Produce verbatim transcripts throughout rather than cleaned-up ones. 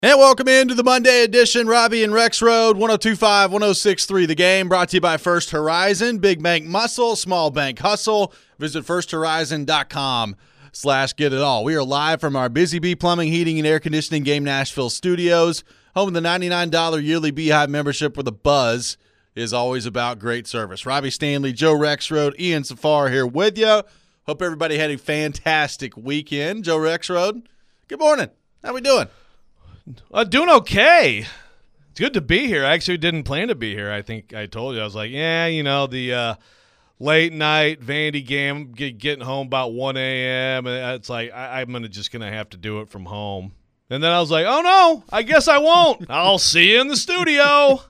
And welcome into the Monday edition, Robbie and Rex Road, one oh two point five, one oh six point three The Game, brought to you by First Horizon, big bank muscle, small bank hustle. Visit firsthorizon.com slash get it all. We are live from our Busy Bee Plumbing, Heating, and Air Conditioning Game Nashville studios, home of the ninety-nine dollars yearly Beehive membership where the buzz is always about great service. Robbie Stanley, Joe Rexrode, Ian Safar here with you. Hope everybody had a fantastic weekend. Joe Rexrode, good morning. How we doing? Uh, doing okay. It's good to be here. I actually didn't plan to be here. I think I told you. I was like, yeah, you know, the uh, late night Vandy game, get, getting home about one a.m. And it's like, I, I'm gonna just going to have to do it from home. And then I was like, oh, no, I guess I won't. I'll see you in the studio.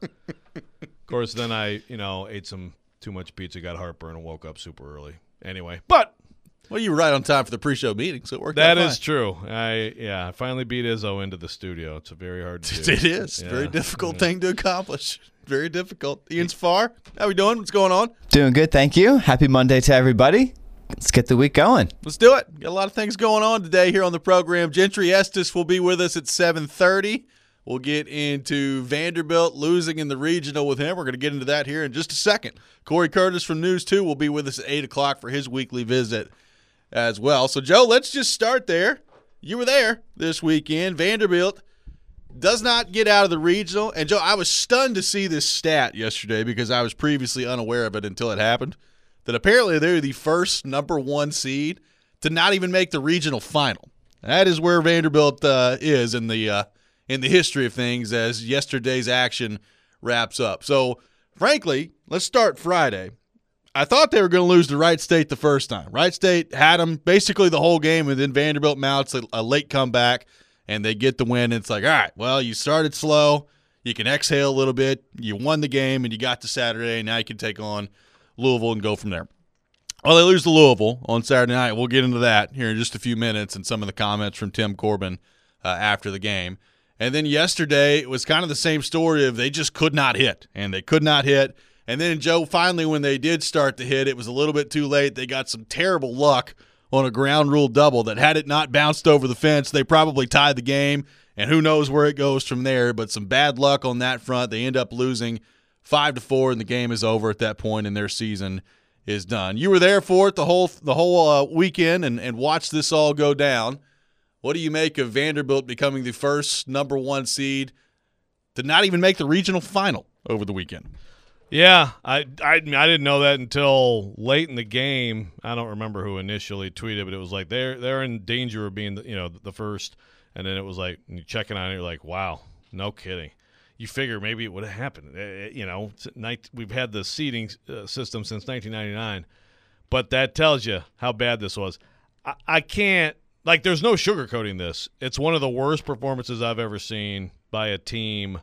Of course, then I, you know, ate some too much pizza, got heartburn, and woke up super early. Anyway, but. Well, you were right on time for the pre-show meeting, so it worked That out is fine. true. I yeah, I finally beat Izzo into the studio. It's a very hard to do. It is. Yeah. Very difficult Yeah. thing to accomplish. Very difficult. Ian Safar, how we doing? What's going on? Doing good, thank you. Happy Monday to everybody. Let's get the week going. Let's do it. Got a lot of things going on today here on the program. Gentry Estes will be with us at seven thirty. We'll get into Vanderbilt losing in the regional with him. We're going to get into that here in just a second. Corey Curtis from News two will be with us at eight o'clock for his weekly visit as well. So, Joe, let's just start there. You were there this weekend. Vanderbilt does not get out of the regional. And, Joe, I was stunned to see this stat yesterday because I was previously unaware of it until it happened, that apparently they're the first number one seed to not even make the regional final. That is where Vanderbilt uh, is in the uh, in the history of things as yesterday's action wraps up. So, frankly, let's start Friday. I thought they were going to lose to Wright State the first time. Wright State had them basically the whole game, and then Vanderbilt mounts a, a late comeback, and they get the win. And it's like, all right, well, you started slow. You can exhale a little bit. You won the game, and you got to Saturday, and now you can take on Louisville and go from there. Well, they lose to Louisville on Saturday night. We'll get into that here in just a few minutes and some of the comments from Tim Corbin uh, after the game. And then yesterday, it was kind of the same story of they just could not hit, and they could not hit. And then, Joe, finally, when they did start to hit, it was a little bit too late. They got some terrible luck on a ground rule double that had it not bounced over the fence, they probably tied the game, and who knows where it goes from there. But some bad luck on that front. They end up losing five to four, and the game is over at that point, and their season is done. You were there for it the whole the whole uh, weekend and, and watched this all go down. What do you make of Vanderbilt becoming the first number one seed to not even make the regional final over the weekend? Yeah, I, I I didn't know that until late in the game. I don't remember who initially tweeted, but it was like they're they're in danger of being the, you know the first, and then it was like you checking on it, you're like, wow, no kidding. You figure maybe it would have happened. Uh, you know, we've had the seeding uh, system since nineteen ninety-nine, but that tells you how bad this was. I, I can't like. There's no sugarcoating this. It's one of the worst performances I've ever seen by a team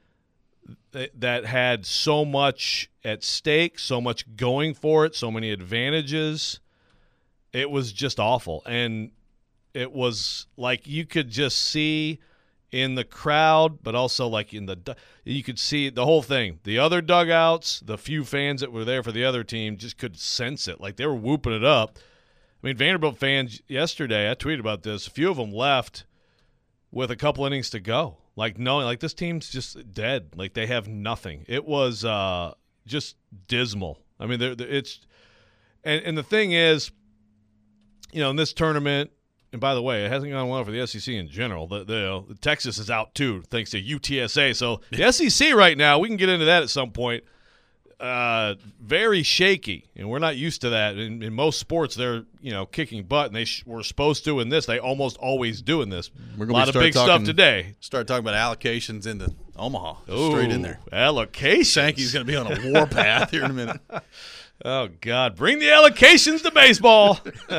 that had so much at stake, so much going for it, so many advantages. It was just awful. And it was like you could just see in the crowd, but also like in the – you could see the whole thing. The other dugouts, the few fans that were there for the other team just could sense it. Like they were whooping it up. I mean, Vanderbilt fans yesterday, I tweeted about this, a few of them left with a couple innings to go. Like, knowing, like, this team's just dead. Like, they have nothing. It was uh, just dismal. I mean, they're, they're, it's and, – and the thing is, you know, in this tournament – and by the way, it hasn't gone well for the S E C in general. The, the, the Texas is out, too, thanks to U T S A. So, the S E C right now, we can get into that at some point, uh, very shaky. And we're not used to that. In, in most sports, they're, you know, kicking butt, and they sh- were supposed to in this. They almost always do in this. We're a lot of big talking, stuff today. Start talking about allocations into Omaha. Ooh, straight in there. Allocations. Sankey's going to be on a warpath here in a minute. Oh, God. Bring the allocations to baseball.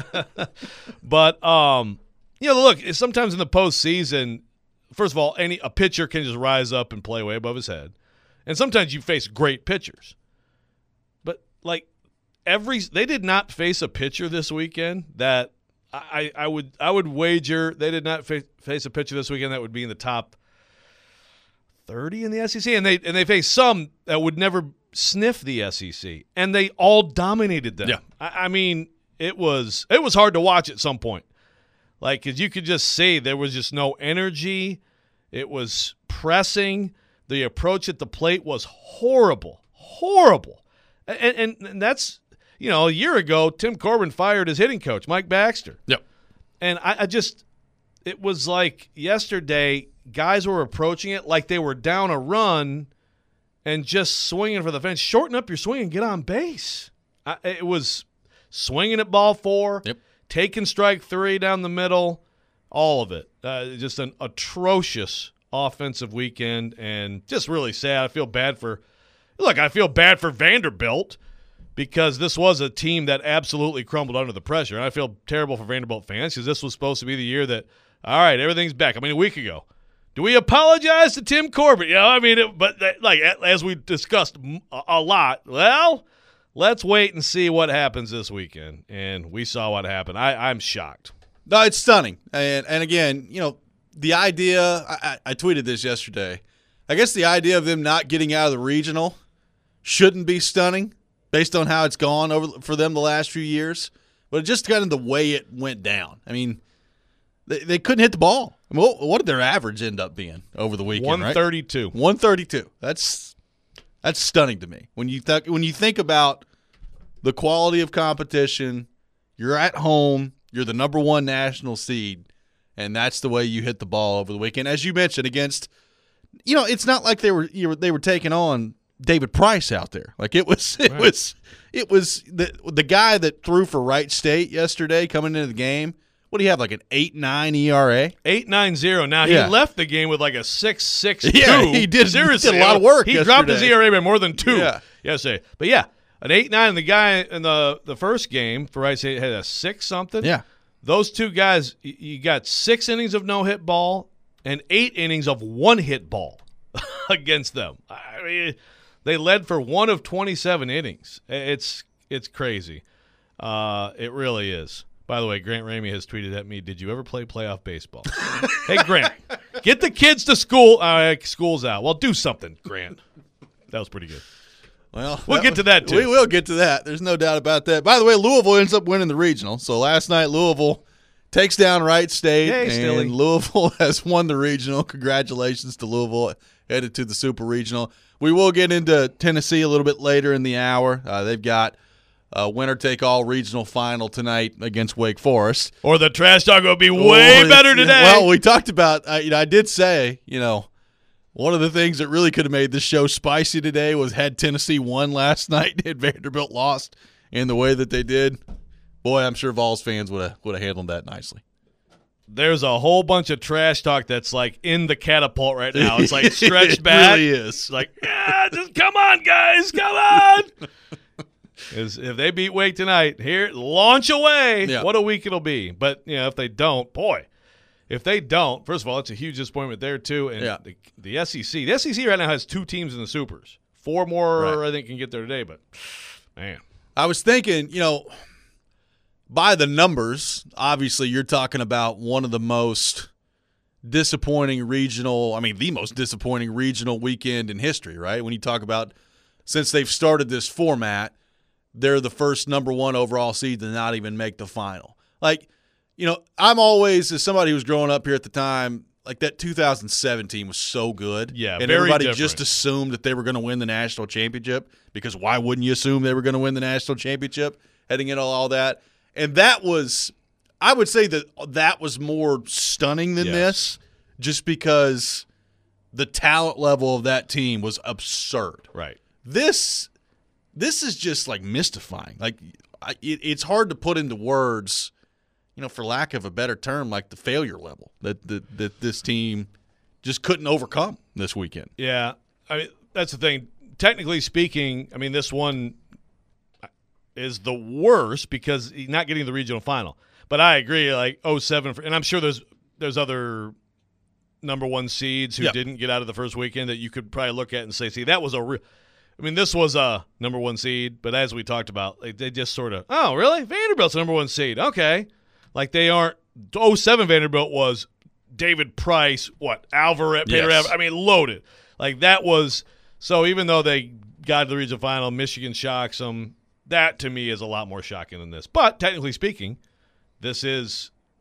But, um, you know, look, sometimes in the postseason, first of all, any a pitcher can just rise up and play way above his head. And sometimes you face great pitchers. But, like, every they did not face a pitcher this weekend that I, I would I would wager they did not fa- face a pitcher this weekend that would be in the top thirty in the S E C. And they and they faced some that would never sniff the S E C. And they all dominated them. Yeah. I, I mean, it was it was hard to watch at some point. Like, 'cause you could just see there was just no energy. It was pressing. The approach at the plate was horrible, horrible. And, and, and that's, you know, a year ago, Tim Corbin fired his hitting coach, Mike Baxter. Yep. And I, I just, it was like yesterday, guys were approaching it like they were down a run and just swinging for the fence. Shorten up your swing and get on base. I, it was swinging at ball four, Yep. taking strike three down the middle, all of it. Uh, just an atrocious offensive weekend and just really sad. I feel bad for – look, I feel bad for Vanderbilt because this was a team that absolutely crumbled under the pressure. And I feel terrible for Vanderbilt fans because this was supposed to be the year that, all right, everything's back. I mean, a week ago. Do we apologize to Tim Corbin? You know, I mean, it, but that, like as we discussed a, a lot, well, let's wait and see what happens this weekend. And we saw what happened. I, I'm shocked. No, it's stunning. And and again, you know, the idea, I, I tweeted this yesterday. I guess the idea of them not getting out of the regional shouldn't be stunning based on how it's gone over for them the last few years. But just kind of the way it went down. I mean, they, they couldn't hit the ball. I mean, what, what did their average end up being over the weekend, one thirty-two. Right? one thirty-two. That's that's stunning to me. When you th- when you think about the quality of competition, you're at home, you're the number one national seed, and that's the way you hit the ball over the weekend. As you mentioned, against, you know, it's not like they were you were, they were taking on David Price out there. Like it was it right. was it was the the guy that threw for Wright State yesterday coming into the game. What do you have, like an eight nine E R A? eight nine zero. Now, Yeah. he left the game with like a six six two. Yeah, he did- Seriously, he did a lot of work He dropped his yesterday. E R A by more than two Yeah. yesterday. But, yeah, an eight nine. And the guy in the, the first game for Wright State had a six something. Yeah. Those two guys, y- you got six innings of no-hit ball and eight innings of one-hit ball against them. I mean, they led for one of twenty-seven innings. It's it's crazy. Uh, it really is. By the way, Grant Ramey has tweeted at me, did you ever play playoff baseball? Hey, Grant, get the kids to school. Uh, school's out. Well, do something, Grant. That was pretty good. Well, We'll get to that, too. We will get to that. There's no doubt about that. By the way, Louisville ends up winning the regional. So last night, Louisville takes down Wright State, Yay, Stilly. and Louisville has won the regional. Congratulations to Louisville, headed to the Super Regional. We will get into Tennessee a little bit later in the hour. Uh, they've got a winner-take-all regional final tonight against Wake Forest. Or the trash talk will be way Or- better today. Well, we talked about, uh, you know, I did say, you know, one of the things that really could have made this show spicy today was had Tennessee won last night and Vanderbilt lost in the way that they did. Boy, I'm sure Vols fans would have would have handled that nicely. There's a whole bunch of trash talk that's like in the catapult right now. It's like stretched It back. really is. It's like, yeah, just come on, guys, come on. Is if they beat Wake tonight, here, launch away. Yeah. What a week it'll be. But, you know, if they don't, boy, if they don't, first of all, it's a huge disappointment there, too. And Yeah. the, the S E C, the S E C right now has two teams in the Supers. Four more, Right. I think, can get there today. But, man. I was thinking, you know, by the numbers, obviously you're talking about one of the most disappointing regional, I mean, the most disappointing regional weekend in history, right? When you talk about since they've started this format, they're the first number one overall seed to not even make the final. Like, you know, I'm always, as somebody who was growing up here at the time, like that two thousand seventeen was so good. Yeah, and very everybody different. just assumed that they were going to win the national championship because why wouldn't you assume they were going to win the national championship heading into all that? And that was, I would say that that was more stunning than Yes. this just because the talent level of that team was absurd. Right. This this is just like mystifying. Like I, it, it's hard to put into words, you know, for lack of a better term, like the failure level that that, that this team just couldn't overcome this weekend. Yeah, I mean that's the thing. Technically speaking, I mean this one is the worst because he's not getting the regional final. But I agree, like oh seven, for, and I'm sure there's there's other number one seeds who Yep. didn't get out of the first weekend that you could probably look at and say, see, that was a real. I mean, this was a number one seed, but as we talked about, like, they just sort of, oh, really? Vanderbilt's a number one seed. Okay. Like they aren't – oh seven Vanderbilt was David Price, what, Alvarez, Peter Yes. Alvarez. I mean, loaded. Like that was – so even though they got to the regional final, Michigan shocks them, that to me is a lot more shocking than this. But technically speaking, this is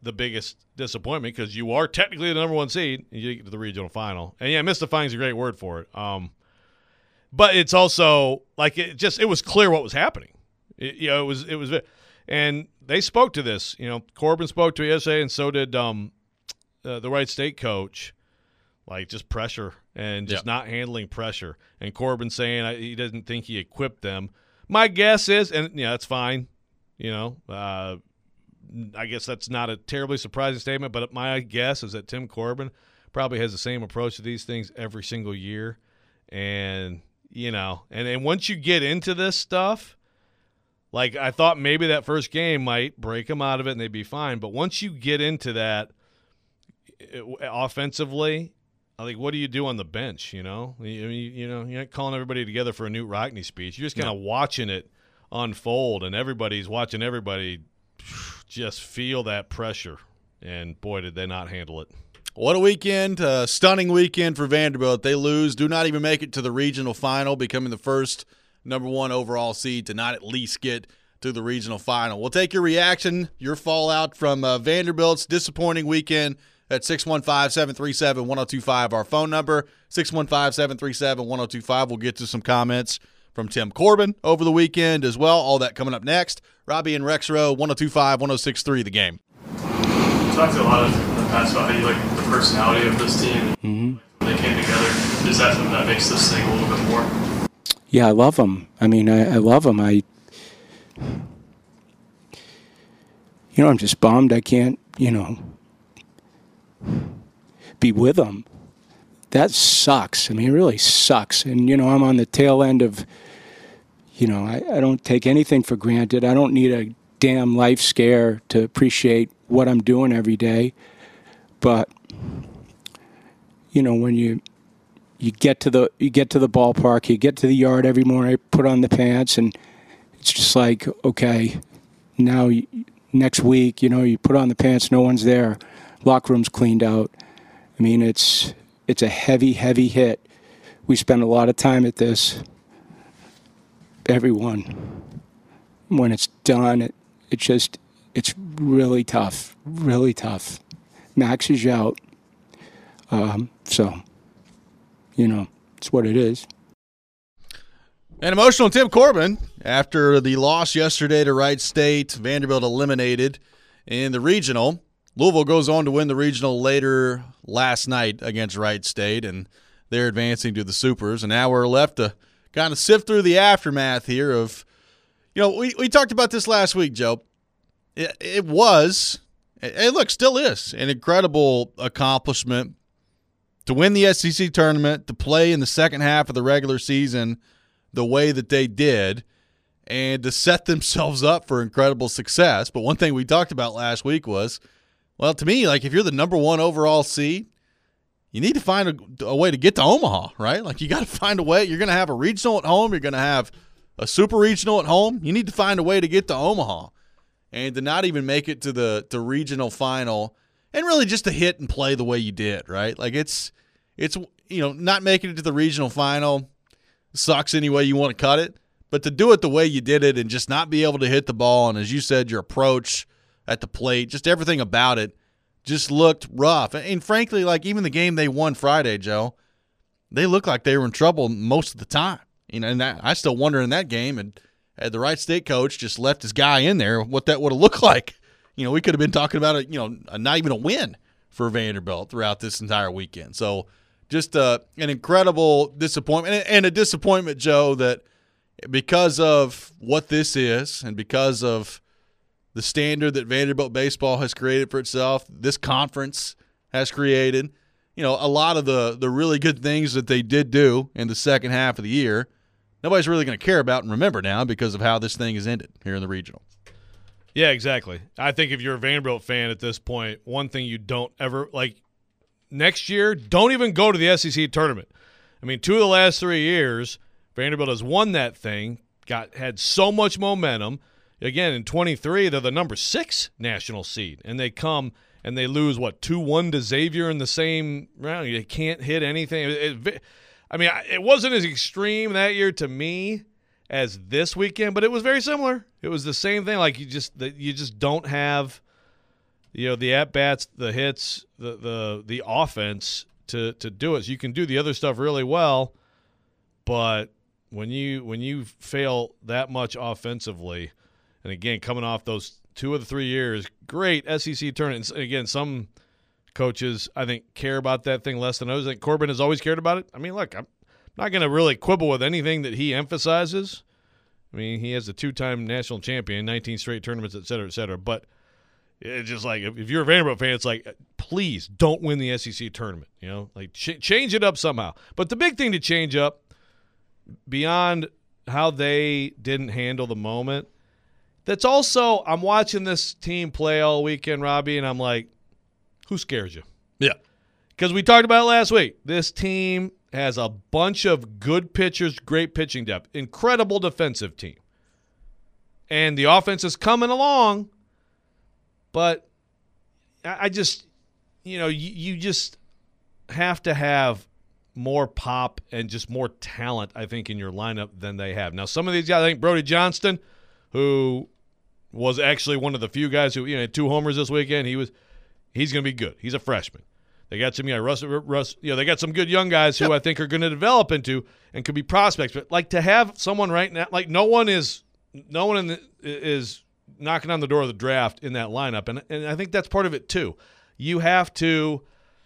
the biggest disappointment because you are technically the number one seed and you get to the regional final. And, yeah, mystifying is a great word for it. Um, but it's also like it just it was clear what was happening. It, you know, it was it was and they spoke to this. You know, Corbin spoke to it yesterday, and so did um, uh, the Wright State coach. Like just pressure and just yep. not handling pressure. And Corbin saying I, he doesn't think he equipped them. My guess is, and yeah, that's fine. You know, uh, I guess that's not a terribly surprising statement, but my guess is that Tim Corbin probably has the same approach to these things every single year. And, you know, and, and once you get into this stuff, like I thought maybe that first game might break them out of it and they'd be fine. But once you get into that it, offensively, I think, what do you do on the bench, you know? I mean, you know, you're not calling everybody together for a Newt Rockne speech. You're just kind of no. watching it unfold, and everybody's watching everybody just feel that pressure. And, boy, did they not handle it. What a weekend. Uh, stunning weekend for Vanderbilt. They lose, do not even make it to the regional final, becoming the first number one overall seed to not at least get to the regional final. We'll take your reaction, your fallout from uh, Vanderbilt's disappointing weekend at six one five, seven three seven, one oh two five, our phone number, six one five, seven three seven, one oh two five. We'll get to some comments from Tim Corbin over the weekend as well. All that coming up next. Robbie and Rexrow, one oh two five, one oh six three, The Game. You talked a lot of, in the past about how you like the personality of this team. Mm-hmm. When they came together, is that something that makes this thing a little bit more? Yeah, I love them. I mean, I, I love them. I, you know, I'm just bummed I can't, you know, be with them. That sucks. I mean, it really sucks. And, you know, I'm on the tail end of, you know, I, I don't take anything for granted. I don't need a damn life scare to appreciate what I'm doing every day. But, you know, when you you get to the you get to the ballpark, you get to the yard every morning, I put on the pants, and it's just like, okay, now you, next week, you know, you put on the pants, no one's there. Locker room's cleaned out. I mean, it's it's a heavy, heavy hit. We spend a lot of time at this. Everyone. When it's done, it it just it's really tough, really tough. Max is out, um, so you know it's what it is. And emotional Tim Corbin after the loss yesterday to Wright State. Vanderbilt eliminated in the regional. Louisville goes on to win the regional later last night against Wright State, and they're advancing to the Supers. And now we're left to kind of sift through the aftermath here of, you know, we, we talked about this last week, Joe. It, it was, it look, still is, an incredible accomplishment to win the S E C tournament, to play in the second half of the regular season the way that they did, and to set themselves up for incredible success. But one thing we talked about last week was, well, to me, like if you're the number one overall seed, you need to find a, a way to get to Omaha, right? Like you got to find a way. You're going to have a regional at home. You're going to have a super regional at home. You need to find a way to get to Omaha. And to not even make it to the to regional final, and really just to hit and play the way you did, right? Like it's, it's you know, not making it to the regional final sucks any way you want to cut it. But to do it the way you did it and just not be able to hit the ball, and as you said, your approach at the plate, just everything about it just looked rough. And frankly, like even the game they won Friday, Joe, they looked like they were in trouble most of the time. You know, and that, I still wonder in that game, and had the Wright State coach just left his guy in there, what that would have looked like. You know, we could have been talking about it, you know, a, not even a win for Vanderbilt throughout this entire weekend. So just uh, an incredible disappointment, and a disappointment, Joe, that because of what this is and because of the standard that Vanderbilt baseball has created for itself, this conference has created, you know, a lot of the, the really good things that they did do in the second half of the year, nobody's really going to care about and remember now because of how this thing has ended here in the regional. Yeah, exactly. I think if you're a Vanderbilt fan at this point, one thing you don't ever – like next year, don't even go to the S E C tournament. I mean, two of the last three years, Vanderbilt has won that thing, got had so much momentum. Again, in twenty-three, they're the number six national seed, and they come and they lose, what, two one to Xavier in the same round. You can't hit anything. It, it, I mean, it wasn't as extreme that year to me as this weekend, but it was very similar. It was the same thing. Like you just you just don't have you know, the at bats, the hits, the the the offense to to do it. So you can do the other stuff really well, but when you when you fail that much offensively, and again coming off those two of the three years, great S E C tournaments. Again, some coaches I think care about that thing less than others. I think Corbin has always cared about it. I mean, look, I'm not going to really quibble with anything that he emphasizes. I mean, he has a two-time national champion, nineteen straight tournaments, et cetera, et cetera. But it's just like, if you're a Vanderbilt fan, it's like, please don't win the S E C tournament. You know, like ch- change it up somehow. But the big thing to change up, beyond how they didn't handle the moment, that's also, I'm watching this team play all weekend, Robbie, and I'm like, who scares you? Yeah. Because we talked about it last week. This team has a bunch of good pitchers, great pitching depth, incredible defensive team. And the offense is coming along, but I just, you know, you, you just have to have more pop and just more talent, I think, in your lineup than they have. Now, some of these guys, I think Brody Johnston, who was actually one of the few guys who, you know, had two homers this weekend, he was, he's going to be good. He's a freshman. They got some, you know, Russ, Russ, you know, they got some good young guys who yep. I think are going to develop into and could be prospects. But like to have someone right now, like no one is, no one in the, is knocking on the door of the draft in that lineup, and and I think that's part of it too. You have to,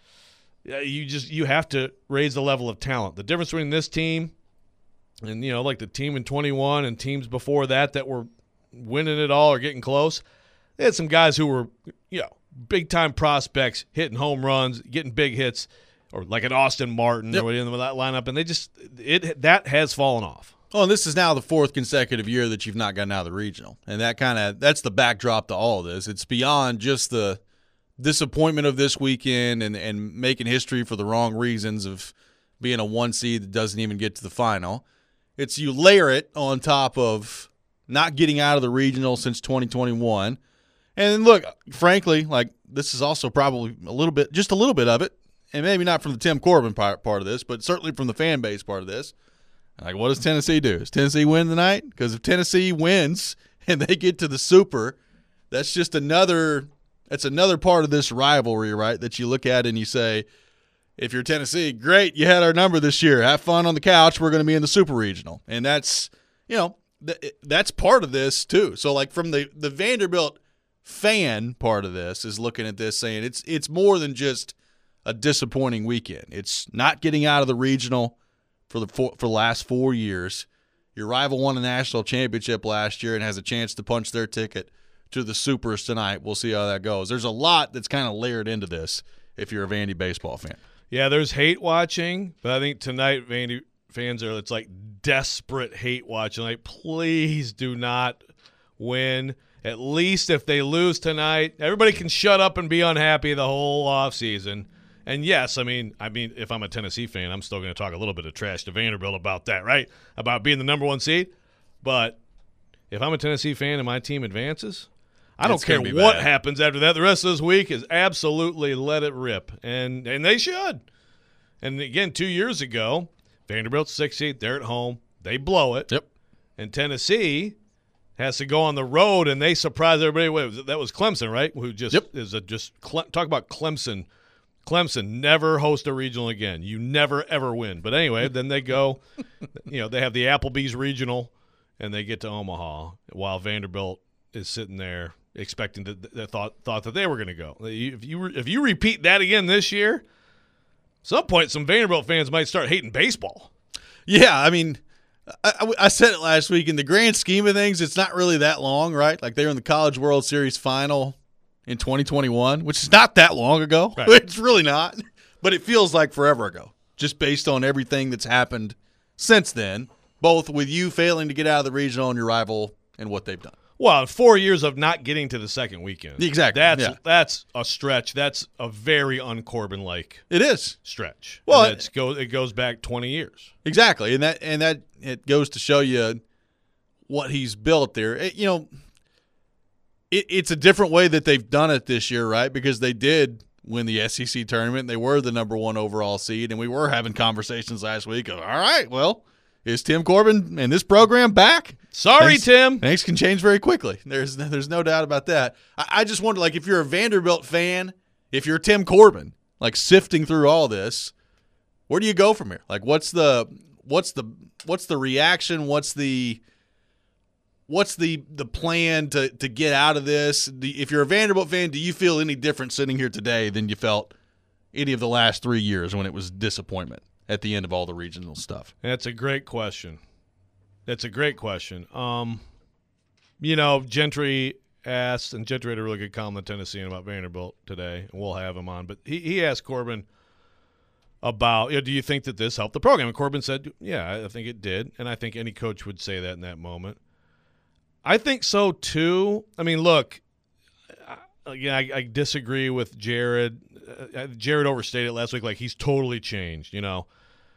you just you have to raise the level of talent. The difference between this team and, you know, like the team in twenty-one and teams before that that were winning it all or getting close, they had some guys who were, you know, big-time prospects, hitting home runs, getting big hits, or like an Austin Martin yep. or in that lineup, and they just it that has fallen off. Oh, and this is now the fourth consecutive year that you've not gotten out of the regional, and that kind of that's the backdrop to all of this. It's beyond just the disappointment of this weekend and and making history for the wrong reasons of being a one seed that doesn't even get to the final. It's you layer it on top of not getting out of the regional since twenty twenty-one. And look, frankly, like this is also probably a little bit, just a little bit of it, and maybe not from the Tim Corbin part, part of this, but certainly from the fan base part of this. Like, what does Tennessee do? Does Tennessee win tonight? Because if Tennessee wins and they get to the Super, that's just another that's another part of this rivalry, right, that you look at and you say, if you're Tennessee, great, you had our number this year. Have fun on the couch. We're going to be in the Super Regional. And that's, you know, th- that's part of this too. So, like, from the, the Vanderbilt fan part of this is looking at this saying it's it's more than just a disappointing weekend. It's not getting out of the regional for the four, for the last four years. Your rival won a national championship last year and has a chance to punch their ticket to the Supers tonight. We'll see how that goes. There's a lot that's kind of layered into this if you're a Vandy baseball fan. Yeah, there's hate watching, but I think tonight Vandy fans are, it's like desperate hate watching. Like, please do not win. At least if they lose tonight, everybody can shut up and be unhappy the whole offseason. And yes, I mean, I mean, if I'm a Tennessee fan, I'm still going to talk a little bit of trash to Vanderbilt about that, right? About being the number one seed. But if I'm a Tennessee fan and my team advances, I don't It's care gonna be what bad. happens after that. The rest of this week is absolutely let it rip. And and they should. And again, two years ago, Vanderbilt's sixth seed, they're at home. They blow it. Yep. And Tennessee has to go on the road, and they surprise everybody. Wait, was it- that was Clemson, right? Who just Yep. is a just Cle- talk about Clemson. Clemson never host a regional again. You never ever win. But anyway, then they go. You know, they have the Applebee's regional, and they get to Omaha while Vanderbilt is sitting there expecting to. They thought thought that they were going to go. If you re- if you repeat that again this year, at some point some Vanderbilt fans might start hating baseball. Yeah, I mean, I, I, I said it last week. In the grand scheme of things, it's not really that long, right? Like, they were in the College World Series final in twenty twenty-one, which is not that long ago. Right. It's really not. But it feels like forever ago, just based on everything that's happened since then, both with you failing to get out of the regional and your rival and what they've done. Well, four years of not getting to the second weekend. Exactly, That's yeah. that's a stretch. That's a very un-Corbin-like It is. stretch. Well, And it's go, it goes back twenty years. Exactly, and that and that it goes to show you what he's built there. It- you know, it, it's a different way that they've done it this year, right? Because they did win the S E C tournament. They were the number one overall seed, and we were having conversations last week of, all right, well, Is Tim Corbin and this program back? Sorry, things, Tim. Things can change very quickly. There's there's no doubt about that. I, I just wonder, like, if you're a Vanderbilt fan, if you're Tim Corbin, like sifting through all this, where do you go from here? Like, what's the what's the what's the reaction? What's the what's the the plan to to get out of this? Do, if you're a Vanderbilt fan, do you feel any different sitting here today than you felt any of the last three years when it was disappointment at the end of all the regional stuff? That's a great question. That's a great question. Um, you know, Gentry asked, and Gentry had a really good column in Tennessean about Vanderbilt today, and we'll have him on. But he, he asked Corbin about, you know, do you think that this helped the program? And Corbin said, yeah, I think it did. And I think any coach would say that in that moment. I think so, too. I mean, look, again, I, I disagree with Jared. Uh, Jared overstated last week, like he's totally changed, you know.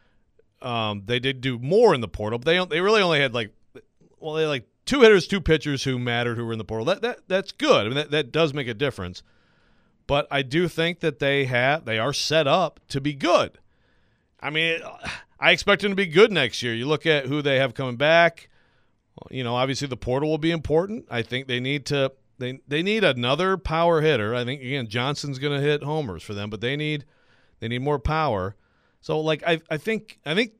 Um, they did do more in the portal, but they they really only had like, well, they had like two hitters, two pitchers who mattered who were in the portal. That that that's good. I mean, that, that does make a difference. But I do think that they have they are set up to be good. I mean, I expect them to be good next year. You look at who they have coming back. You know, obviously the portal will be important. I think they need to they they need another power hitter. I think again Johnson's going to hit homers for them, but they need they need more power. So, like, I I think I think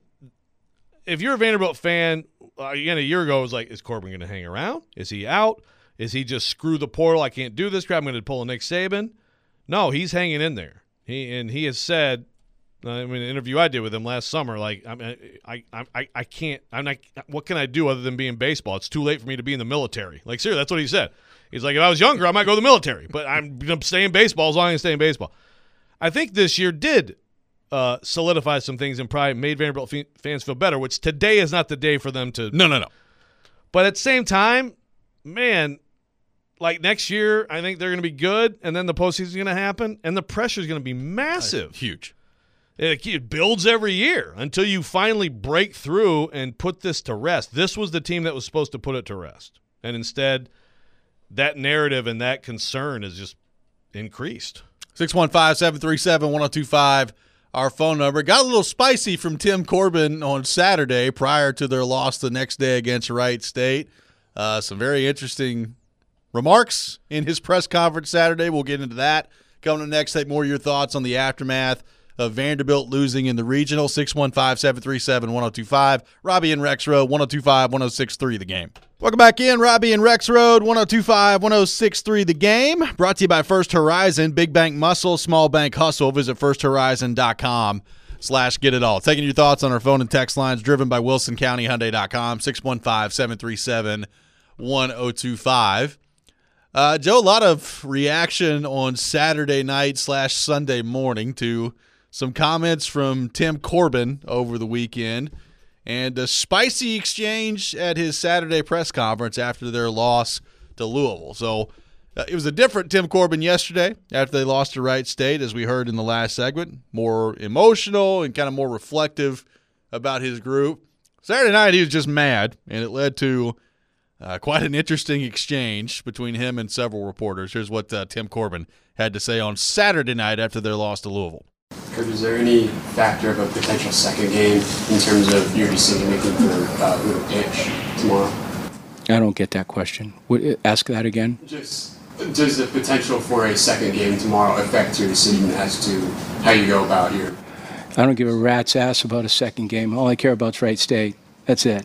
if you're a Vanderbilt fan, uh, again, a year ago, it was like, is Corbin going to hang around? Is he out? Is he just screw the portal? I can't do this crap. I'm going to pull a Nick Saban. No, he's hanging in there. He and he has said, uh, I mean, an interview I did with him last summer, like, I mean, I I I, I can't. I'm not. What can I do other than be in baseball? It's too late for me to be in the military. Like, seriously, that's what he said. He's like, if I was younger, I might go to the military, but I'm going to stay in baseball as long as I stay in baseball. I think this year did. Uh, solidify some things and probably made Vanderbilt f- fans feel better, which today is not the day for them to. No, no, no. But at the same time, man, like next year, I think they're going to be good, and then the postseason is going to happen, and the pressure is going to be massive. That's huge. It, it builds every year until you finally break through and put this to rest. This was the team that was supposed to put it to rest. And instead, that narrative and that concern is just increased. six one five, seven three seven, one oh two five. Our phone number. Got a little spicy from Tim Corbin on Saturday prior to their loss the next day against Wright State. Uh, some very interesting remarks in his press conference Saturday. We'll get into that. Coming up next, take more of your thoughts on the aftermath of Vanderbilt losing in the regional. six one five, seven three seven, one oh two five. Robbie and Rex Road, one oh two five, one oh six three The Game. Welcome back in. Robbie and Rex Road, one oh two five, one oh six three The Game. Brought to you by First Horizon. Big bank muscle, small bank hustle. Visit first horizon dot com slash get it all. Taking your thoughts on our phone and text lines driven by wilson county hyundai dot com. six one five, seven three seven, one oh two five. Uh, Joe, a lot of reaction on Saturday night slash Sunday morning to some comments from Tim Corbin over the weekend and a spicy exchange at his Saturday press conference after their loss to Louisville. So uh, it was a different Tim Corbin yesterday after they lost to Wright State, as we heard in the last segment. More emotional and kind of more reflective about his group. Saturday night, he was just mad, and it led to uh, quite an interesting exchange between him and several reporters. Here's what uh, Tim Corbin had to say on Saturday night after their loss to Louisville. Coach, is there any factor of a potential second game in terms of your decision-making for uh, who to pitch tomorrow? I don't get that question. Would, ask that again. Just does the potential for a second game tomorrow affect your decision as to how you go about your... I don't give a rat's ass about a second game. All I care about is Wright State. That's it.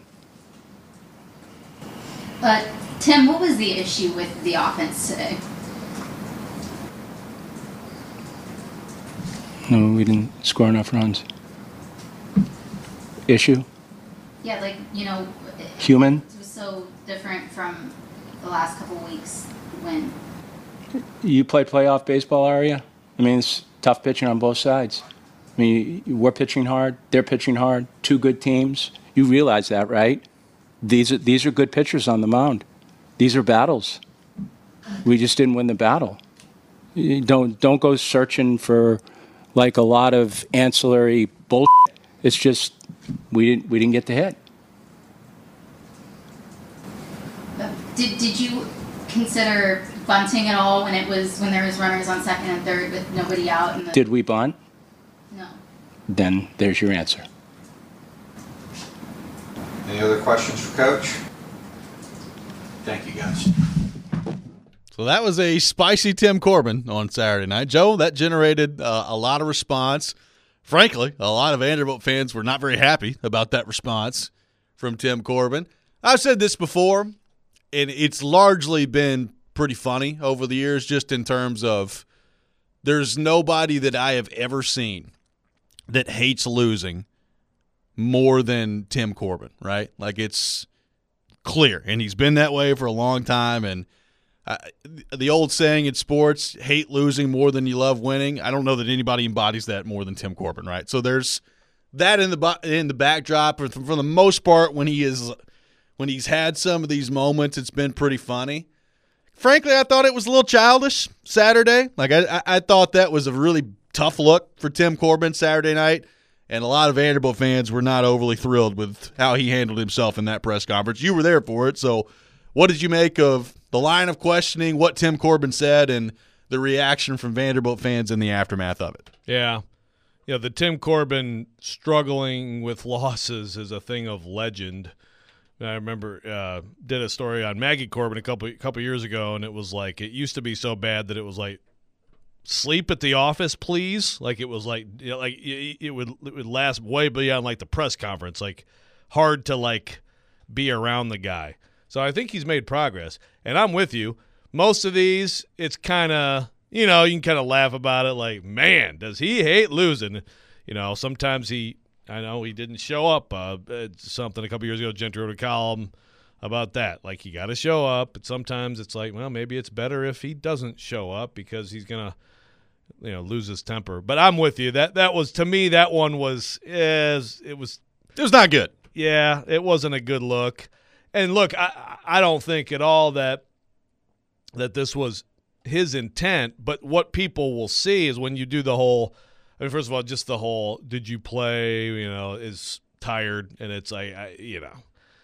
But, Tim, what was the issue with the offense today? No, we didn't score enough runs. Issue? Yeah, like, you know, Human? It was so different from the last couple weeks when... You play playoff baseball, are you? I mean, it's tough pitching on both sides. I mean, we're pitching hard, they're pitching hard, two good teams. You realize that, right? These are, these are good pitchers on the mound. These are battles. We just didn't win the battle. You don't, don't go searching for... like a lot of ancillary bullshit. It's just we didn't we didn't get the hit. Did did you consider bunting at all when it was when there was runners on second and third with nobody out? In the... Did we bunt? No. Then there's your answer. Any other questions for Coach? Thank you, guys. So that was a spicy Tim Corbin on Saturday night. Joe, that generated uh, a lot of response. Frankly, a lot of Vanderbilt fans were not very happy about that response from Tim Corbin. I've said this before, and it's largely been pretty funny over the years, just in terms of there's nobody that I have ever seen that hates losing more than Tim Corbin, right? Like, it's clear, and he's been that way for a long time, and Uh, the old saying in sports, hate losing more than you love winning. I don't know that anybody embodies that more than Tim Corbin, right? So there's that in the in the backdrop. For, for the most part, when he is when he's had some of these moments, it's been pretty funny. Frankly, I thought it was a little childish Saturday. Like I, I thought that was a really tough look for Tim Corbin Saturday night, and a lot of Vanderbilt fans were not overly thrilled with how he handled himself in that press conference. You were there for it, so what did you make of the line of questioning, what Tim Corbin said, and the reaction from Vanderbilt fans in the aftermath of it? Yeah. You know, the Tim Corbin struggling with losses is a thing of legend. I remember uh, did a story on Maggie Corbin a couple couple years ago, and it was like it used to be so bad that it was like, sleep at the office, please. Like it was like you know, like it, it would it would last way beyond like the press conference. Like hard to like be around the guy. So I think he's made progress. And I'm with you. Most of these, it's kind of, you know, you can kind of laugh about it like, man, does he hate losing? You know, sometimes he, I know he didn't show up. Uh, something a couple years ago, Gentry wrote a column about that. Like, you got to show up. But sometimes it's like, well, maybe it's better if he doesn't show up because he's going to, you know, lose his temper. But I'm with you. That, that was, to me, that one was, is it was. It was not good. Yeah, it wasn't a good look. And look, I, I don't think at all that that this was his intent, but what people will see is when you do the whole – I mean, first of all, just the whole did you play, you know, is tired, and it's like, I, you know,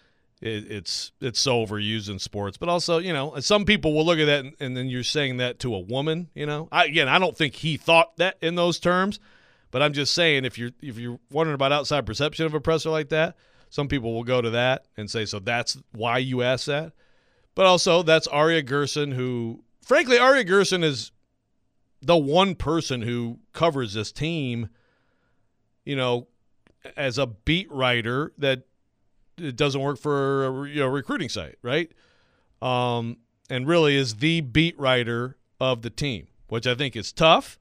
it, it's it's so overused in sports. But also, you know, some people will look at that and, and then you're saying that to a woman, you know. I, again, I don't think he thought that in those terms, but I'm just saying if you're if you're wondering about outside perception of a presser like that, some people will go to that and say, so that's why you asked that. But also, that's Aria Gerson, who, frankly, Aria Gerson is the one person who covers this team, you know, as a beat writer that it doesn't work for a you know, recruiting site, right? Um, and really is the beat writer of the team, which I think is tough.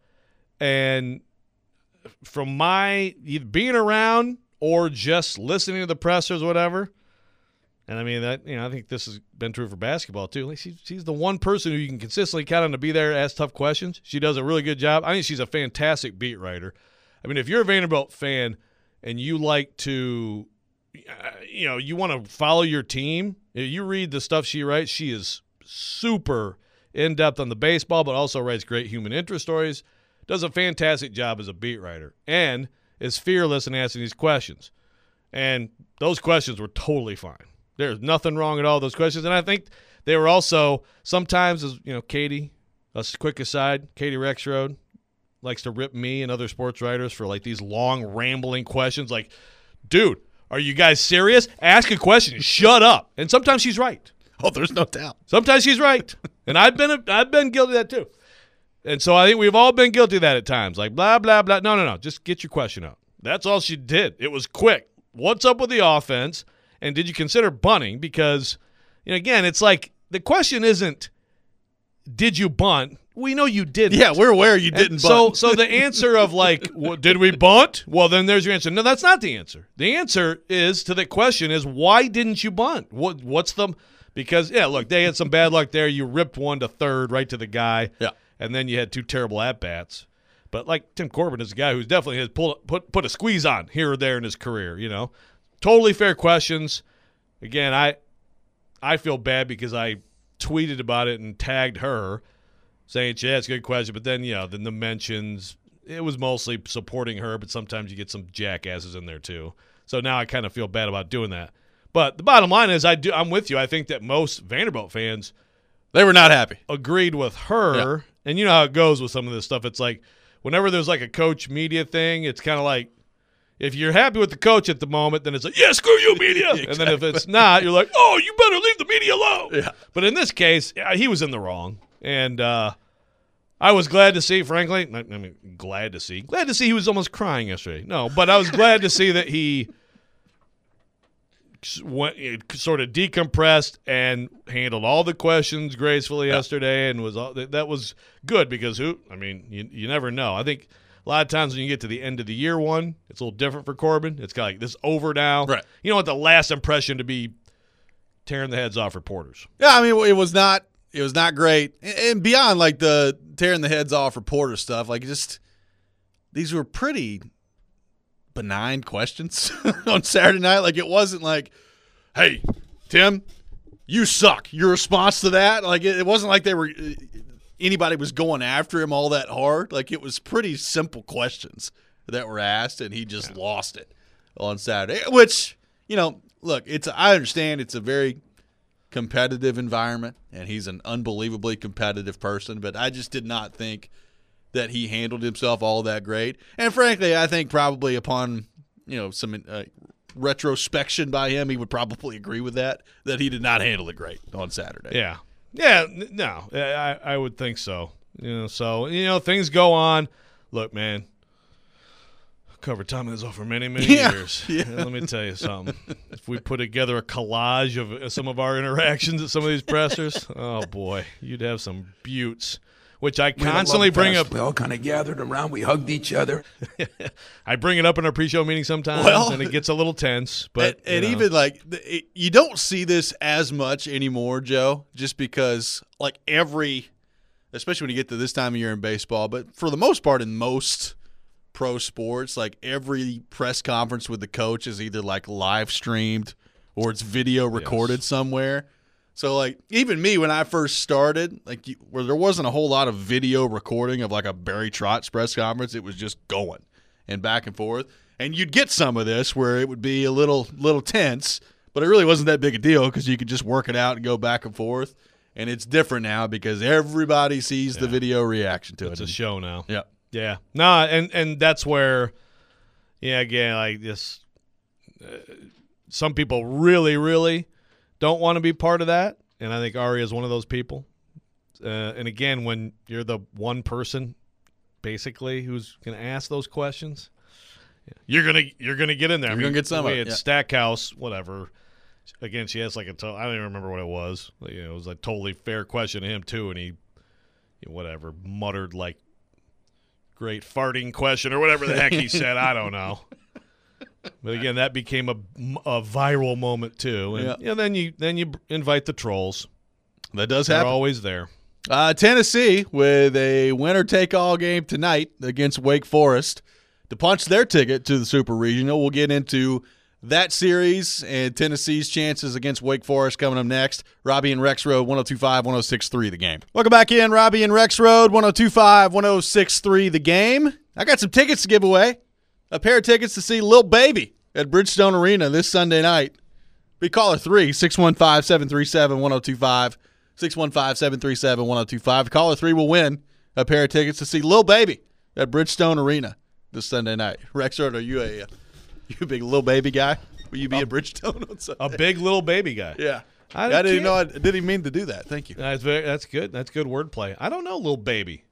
And from my either being around or just listening to the pressers, whatever. And I mean that you know I think this has been true for basketball too. Like she, she's the one person who you can consistently count on to be there, ask tough questions. She does a really good job. I think she's a fantastic beat writer. I mean, if you're a Vanderbilt fan and you like to, you know, you want to follow your team, you read the stuff she writes. She is super in depth on the baseball, but also writes great human interest stories. Does a fantastic job as a beat writer and is fearless in asking these questions. And those questions were totally fine. There's nothing wrong at all with those questions. And I think they were also sometimes, as you know, Katie, a quick aside, Katie Rexroad likes to rip me and other sports writers for like these long, rambling questions. Like, dude, are you guys serious? Ask a question. Shut up. And sometimes she's right. Oh, there's no doubt. Sometimes she's right. And I've been a, I've been guilty of that too. And so I think we've all been guilty of that at times. Like, blah, blah, blah. No, no, no. Just get your question out. That's all she did. It was quick. What's up with the offense? And did you consider bunting? Because, you know, again, it's like the question isn't, did you bunt? We know you didn't. Yeah, we're aware you didn't and bunt. So, so the answer of like, well, did we bunt? Well, then there's your answer. No, that's not the answer. The answer is to the question is, why didn't you bunt? What, what's the – because, yeah, look, they had some bad luck there. You ripped one to third right to the guy. Yeah. And then you had two terrible at-bats. But, like, Tim Corbin is a guy who's definitely has pulled, put put a squeeze on here or there in his career, you know. Totally fair questions. Again, I I feel bad because I tweeted about it and tagged her saying, yeah, it's a good question. But then, you know, then the mentions, it was mostly supporting her, but sometimes you get some jackasses in there too. So now I kind of feel bad about doing that. But the bottom line is I do, I'm with you. I think that most Vanderbilt fans – they were not happy. Agreed with her. Yeah. And you know how it goes with some of this stuff. It's like whenever there's like a coach media thing, it's kind of like if you're happy with the coach at the moment, then it's like, yeah, screw you, media. Exactly. And then if it's not, you're like, oh, you better leave the media alone. Yeah. But in this case, yeah, he was in the wrong. And uh, I was glad to see, frankly, I mean, glad to see. Glad to see he was almost crying yesterday. No, but I was glad to see that he went, sort of decompressed and handled all the questions gracefully yeah. yesterday, and was all, that was good because who? I mean, you you never know. I think a lot of times when you get to the end of the year one, it's a little different for Corbin. It's kind of like this over now. Right. You don't want the last impression to be tearing the heads off reporters. Yeah, I mean, it was not it was not great, and beyond like the tearing the heads off reporter stuff, like just these were pretty benign questions on Saturday night. Like it wasn't like, hey, Tim, you suck. Your response to that, like it, it wasn't like they were anybody was going after him all that hard. Like it was pretty simple questions that were asked, and he just yeah. lost it on Saturday. Which, you know, look, it's I understand it's a very competitive environment, and he's an unbelievably competitive person, but I just did not think that he handled himself all that great. And frankly, I think probably upon, you know, some uh, retrospection by him, he would probably agree with that, that he did not handle it great on Saturday. Yeah. Yeah, no, I, I would think so. You know, so, you know, things go on. Look, man, I've covered Tom Izzo for many, many yeah. years. Yeah. And let me tell you something. If we put together a collage of some of our interactions at some of these pressers, oh, boy, you'd have some buttes. Which I constantly bring up. We all kind of gathered around. We hugged each other. I bring it up in our pre-show meeting sometimes, well, and it gets a little tense. But and, and you know. even like it, you don't see this as much anymore, Joe, just because like every, especially when you get to this time of year in baseball, but for the most part in most pro sports, like every press conference with the coach is either like live streamed or it's video recorded yes. somewhere. So, like, even me, when I first started, like, where there wasn't a whole lot of video recording of, like, a Barry Trotz press conference, it was just going and back and forth. And you'd get some of this where it would be a little little tense, but it really wasn't that big a deal because you could just work it out and go back and forth. And it's different now because everybody sees yeah. the video reaction to it's it. It's a show now. Yeah. Yeah. No, and, and that's where, yeah, again, like this, uh, some people really, really don't want to be part of that, and I think Ari is one of those people. Uh, and again, when you're the one person, basically, who's going to ask those questions, you're gonna you're gonna get in there. You're I mean, gonna get some. We of had it, yeah. Stackhouse, whatever. Again, she asked like a to- I don't even remember what it was. You know, it was a totally fair question to him too, and he, you know, whatever, muttered like "great farting question" or whatever the heck he said. I don't know. But again, that became a, a viral moment too, and yeah. you know, then you then you invite the trolls. That does They're happen. always there. Uh, Tennessee with a winner-take-all game tonight against Wake Forest to punch their ticket to the Super Regional. We'll get into that series and Tennessee's chances against Wake Forest coming up next. Robbie and Rex Road, one oh two point five, one oh six point three The Game. Welcome back in, Robbie and Rex Road, one oh two point five, one oh six point three The Game. I got some tickets to give away. A pair of tickets to see Lil Baby at Bridgestone Arena this Sunday night. Be caller three, six one five, seven three seven, one oh two five, six one five, seven three seven, one oh two five. Caller three will win a pair of tickets to see Lil Baby at Bridgestone Arena this Sunday night. Rex, are you a you a big Lil Baby guy? Will you be at Bridgestone on Sunday? A big Lil Baby guy. Yeah. I, I didn't know. I didn't even mean to do that. Thank you. That's very. That's good. That's good wordplay. I don't know Lil Baby.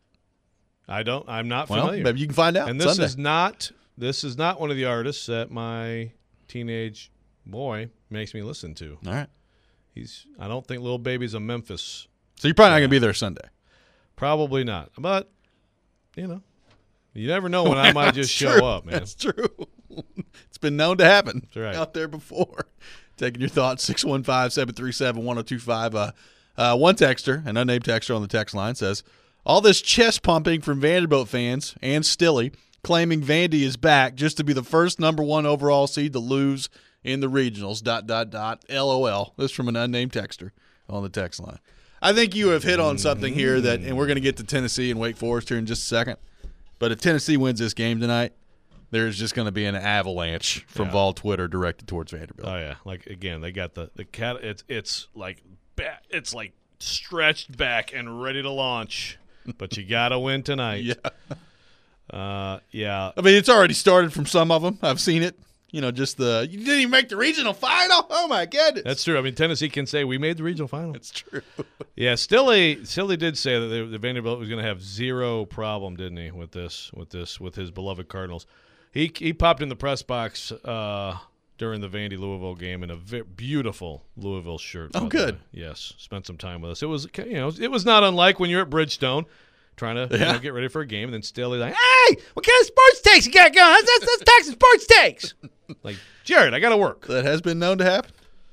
I don't. I'm not well, familiar. Maybe you can find out. And this Sunday. is not. This is not one of the artists that my teenage boy makes me listen to. All right. He's. I don't think Lil Baby's a Memphis. So you're probably not going to be there Sunday. Probably not. But you know, you never know when I might just show true. up, man. That's true. It's been known to happen That's right. out there before. Taking your thoughts, six one five, seven three seven, one oh two five. Uh, uh, one texter, an unnamed texter on the text line says, all this chest pumping from Vanderbilt fans and Stilly claiming Vandy is back just to be the first number one overall seed to lose in the regionals, dot, dot, dot, LOL. This from an unnamed texter on the text line. I think you have hit on something here that, and we're going to get to Tennessee and Wake Forest here in just a second, but if Tennessee wins this game tonight, there's just going to be an avalanche from yeah. Vol Twitter directed towards Vanderbilt. Oh yeah, like again, they got the the cat. It's it's like ba- it's like stretched back and ready to launch, but you got to win tonight. Yeah. Uh, yeah. I mean, it's already started from some of them. I've seen it. You know, just the you didn't even make the regional final. Oh my goodness. That's true. I mean, Tennessee can say we made the regional final. That's true. Yeah, Stille Stille did say that the, the Vanderbilt was going to have zero problem, didn't he, with this with this with his beloved Cardinals. He he popped in the press box uh, during the Vandy Louisville game in a v- beautiful Louisville shirt. Oh, good. Yes, spent some time with us. It was you know it was not unlike when you're at Bridgestone trying to yeah. you know, get ready for a game, and then Stille's like, "Hey, what kind of sports takes you got going? That's that's, that's Texas sports takes." Like, Jared, I got to work. That has been known to happen.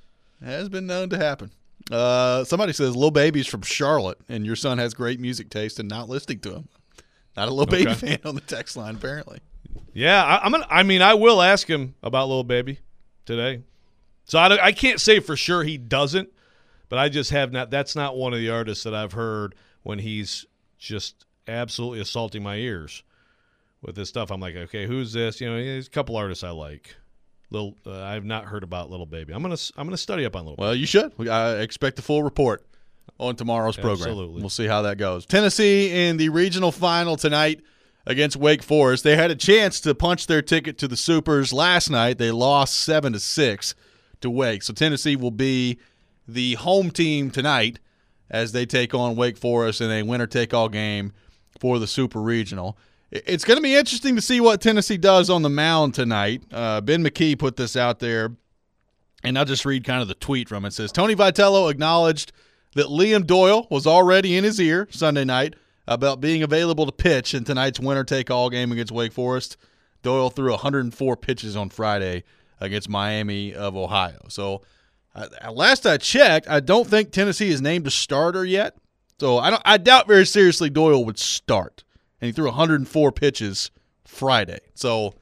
Has been known to happen. Uh, somebody says Lil Baby's from Charlotte, and your son has great music taste and not listening to him. Not a Lil Okay. Baby fan on the text line, apparently. Yeah, I, I'm. Gonna, I mean, I will ask him about Lil Baby today. So I, don't- I can't say for sure he doesn't, but I just have not. That's not one of the artists that I've heard when he's just absolutely assaulting my ears with this stuff. I'm like, okay, who's this? You know, there's a couple artists I like. Little, uh, I've not heard about Little Baby. I'm gonna I'm gonna study up on Little Baby. Well, you should. We- I expect a full report on tomorrow's program. Absolutely. We'll see how that goes. Tennessee in the regional final tonight against Wake Forest. They had a chance to punch their ticket to the Supers last night. They lost seven to six to Wake. So Tennessee will be the home team tonight as they take on Wake Forest in a winner-take-all game for the Super Regional. It's going to be interesting to see what Tennessee does on the mound tonight. Uh, Ben McKee put this out there, and I'll just read kind of the tweet from it. It says, Tony Vitello acknowledged that Liam Doyle was already in his ear Sunday night about being available to pitch in tonight's winner-take-all game against Wake Forest. Doyle threw one hundred four pitches on Friday against Miami of Ohio. So uh, last I checked, I don't think Tennessee is named a starter yet. So I don't. I doubt very seriously Doyle would start. And he threw one hundred four pitches Friday. So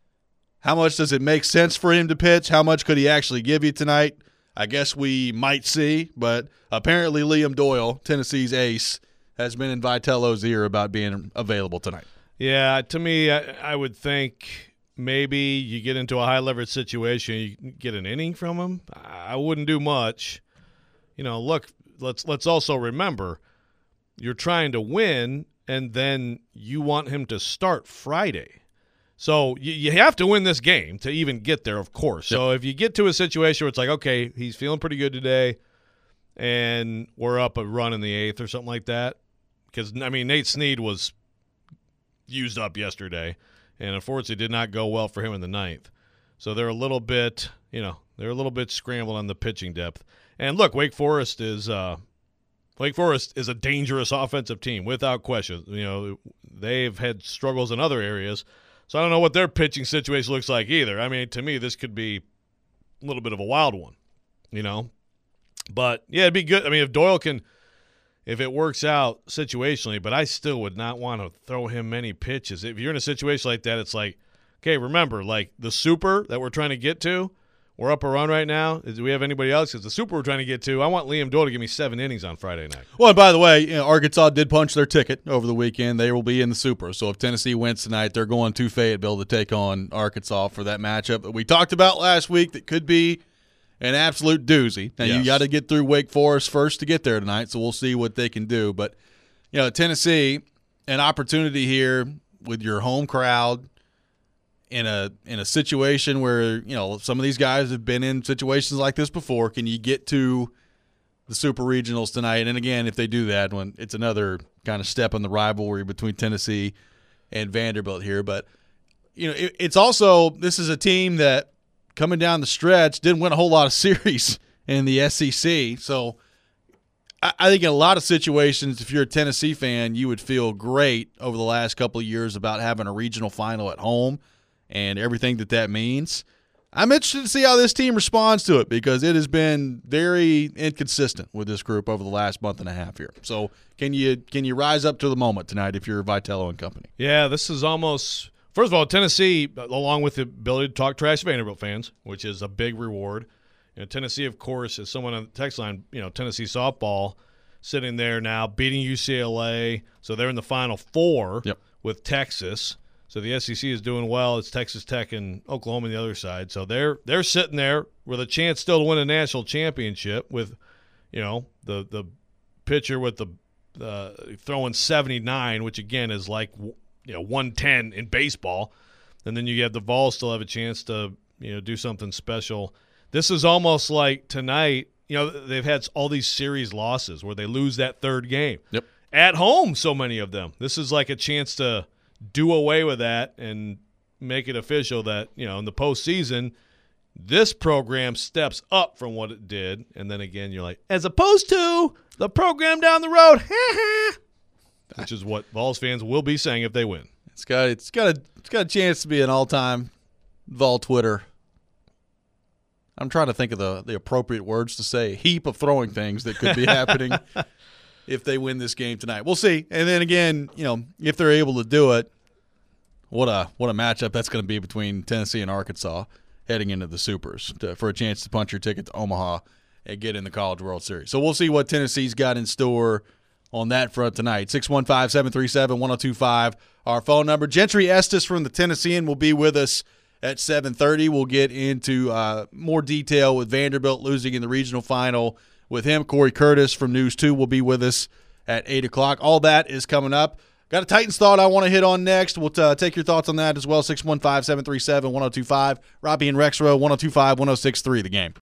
how much does it make sense for him to pitch? How much could he actually give you tonight? I guess we might see. But apparently Liam Doyle, Tennessee's ace, has been in Vitello's ear about being available tonight. Yeah, to me, I, I would think maybe you get into a high-leverage situation, you can get an inning from him. I wouldn't do much. You know, look, let's let's also remember, you're trying to win, and then you want him to start Friday. So you, you have to win this game to even get there, of course. So if you get to a situation where it's like, okay, he's feeling pretty good today, and we're up a run in the eighth or something like that, because, I mean, Nate Snead was used up yesterday, and unfortunately did not go well for him in the ninth. So they're a little bit, you know, they're a little bit scrambled on the pitching depth. And look, Wake Forest is uh, Wake Forest is a dangerous offensive team without question. You know, they've had struggles in other areas, so I don't know what their pitching situation looks like either. I mean, to me, this could be a little bit of a wild one, you know. But yeah, it'd be good. I mean, if Doyle can, if it works out situationally, but I still would not want to throw him many pitches. If you're in a situation like that, it's like, okay, remember, like the Super that we're trying to get to, we're up a run right now. Do we have anybody else? Because the Super we're trying to get to, I want Liam Doyle to give me seven innings on Friday night. Well, and by the way, you know, Arkansas did punch their ticket over the weekend. They will be in the Super. So if Tennessee wins tonight, they're going to Fayetteville to take on Arkansas for that matchup that we talked about last week that could be an absolute doozy. Now, Yes. you got to get through Wake Forest first to get there tonight, so we'll see what they can do. But, you know, Tennessee, an opportunity here with your home crowd in a in a situation where, you know, some of these guys have been in situations like this before. Can you get to the Super Regionals tonight? And, again, if they do that, when it's another kind of step in the rivalry between Tennessee and Vanderbilt here. But, you know, it, it's also – this is a team that, coming down the stretch, didn't win a whole lot of series in the S E C. So I, I think in a lot of situations, if you're a Tennessee fan, you would feel great over the last couple of years about having a regional final at home and everything that that means. I'm interested to see how this team responds to it because it has been very inconsistent with this group over the last month and a half here. So can you can you rise up to the moment tonight if you're Vitello and company? Yeah, this is almost – first of all, Tennessee, along with the ability to talk trash to Vanderbilt fans, which is a big reward. You know, Tennessee, of course, is someone on the text line, you know, Tennessee softball sitting there now beating U C L A. So they're in the Final Four Yep. with Texas. So the S E C is doing well. It's Texas Tech and Oklahoma on the other side. So they're they're sitting there with a chance still to win a national championship with, you know, the the pitcher with the uh, throwing seventy-nine, which again is like you know, one ten in baseball. And then you have the Vols still have a chance to, you know, do something special. This is almost like tonight, you know, they've had all these series losses where they lose that third game. Yep. At home, so many of them. This is like a chance to do away with that and make it official that, you know, in the postseason, this program steps up from what it did. And then again, you're like, as opposed to the program down the road, which is what Vols fans will be saying if they win. It's got it's got a it's got a chance to be an all-time Vol Twitter. I'm trying to think of the, the appropriate words to say. A heap of throwing things that could be happening if they win this game tonight. We'll see. And then again, you know, if they're able to do it, what a what a matchup that's going to be between Tennessee and Arkansas heading into the Supers to, for a chance to punch your ticket to Omaha and get in the College World Series. So we'll see what Tennessee's got in store on that front tonight. six one five, seven three seven, one oh two five, our phone number. Gentry Estes from the Tennessean will be with us at seven thirty. We'll get into uh, more detail with Vanderbilt losing in the regional final with him. Corey Curtis from News two will be with us at eight o'clock. All that is coming up. Got a Titans thought I want to hit on next. We'll uh, take your thoughts on that as well. six one five, seven three seven, one oh two five. Robbie and Rexrow, one oh two five, one oh six three, The Game.